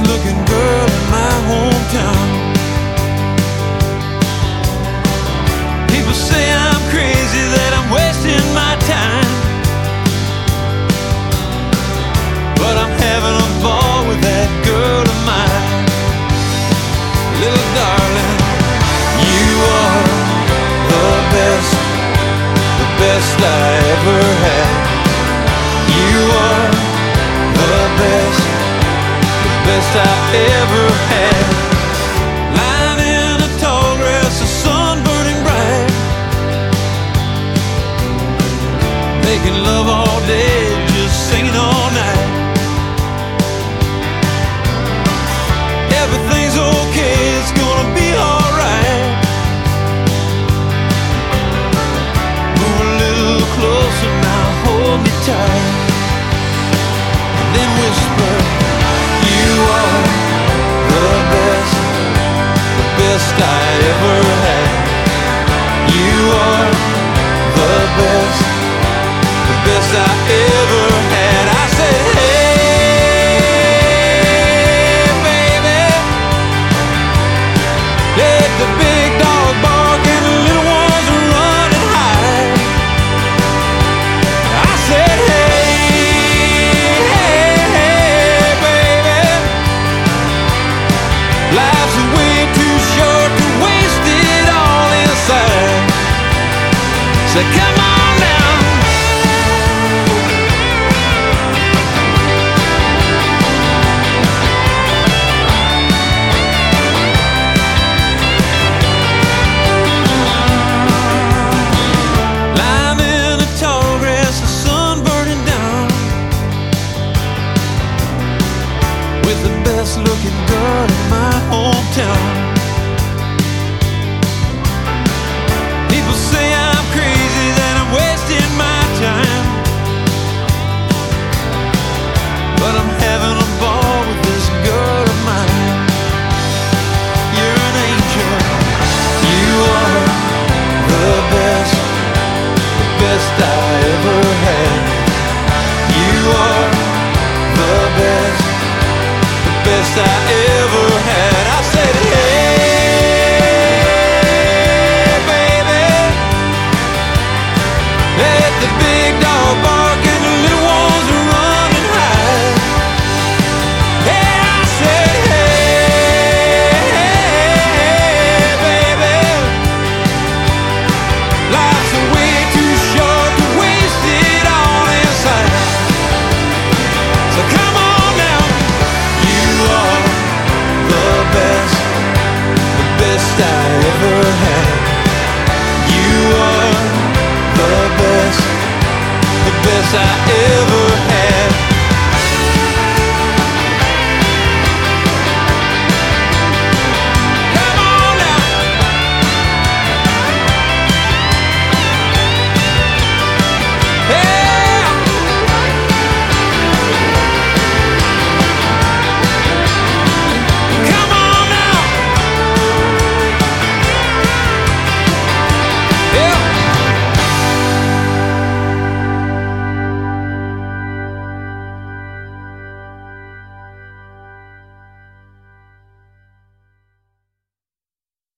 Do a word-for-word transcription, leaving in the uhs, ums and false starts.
looking girl in my hometown. People say I'm crazy, that I'm wasting my time, but I'm having a ball with that girl of mine. Little darling, you are the best, the best I ever had. You are the best, the best I ever had. Lying in a tall grass, the sun burning bright, making love all day, just singing all night. Everything's okay, it's gonna be alright. Move a little closer now, hold me tight, and then whisper, you are the best, the best I ever had. You are the best, the best I ever had. I said, hey, baby, let the big dog bark and the little ones run and hide. I said, hey, hey, hey, baby, life's way too short to waste it all inside. So come on now. Lying in the tall grass, the sun burning down, with the best looking girl in my hometown. People say I'm crazy, that I'm wasting my time, but I'm having a ball with this girl of mine. You're an angel, you are the best, the best I ever had. You are the best, the best I ever had. I said, hey, baby, let the big dog bark